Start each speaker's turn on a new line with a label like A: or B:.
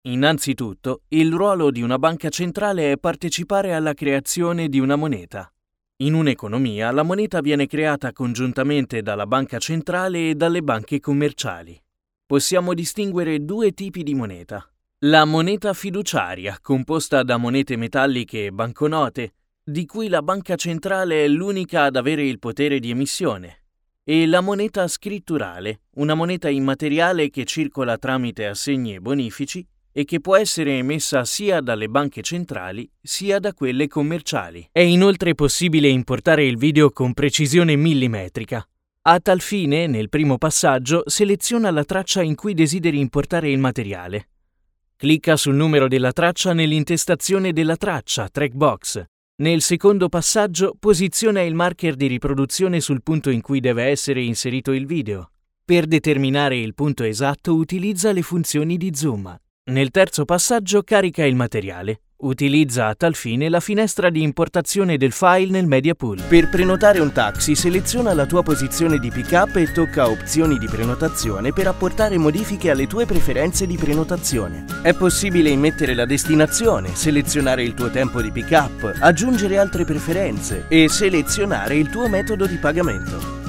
A: Innanzitutto, il ruolo di una banca centrale è partecipare alla creazione di una moneta. In un'economia, la moneta viene creata congiuntamente dalla banca centrale e dalle banche commerciali. Possiamo distinguere due tipi di moneta. La moneta fiduciaria, composta da monete metalliche e banconote, di cui la banca centrale è l'unica ad avere il potere di emissione, e la moneta scritturale, una moneta immateriale che circola tramite assegni e bonifici e che può essere emessa sia dalle banche centrali sia da quelle commerciali. È inoltre possibile importare il video con precisione millimetrica. A tal fine, nel primo passaggio, seleziona la traccia in cui desideri importare il materiale. Clicca sul numero della traccia nell'intestazione della traccia, track box. Nel secondo passaggio, posiziona il marker di riproduzione sul punto in cui deve essere inserito il video. Per determinare il punto esatto, utilizza le funzioni di zoom. Nel terzo passaggio, carica il materiale. Utilizza a tal fine la finestra di importazione del file nel media pool.
B: Per prenotare un taxi, seleziona la tua posizione di pick-up e tocca opzioni di prenotazione per apportare modifiche alle tue preferenze di prenotazione. È possibile immettere la destinazione, selezionare il tuo tempo di pick-up, aggiungere altre preferenze e selezionare il tuo metodo di pagamento.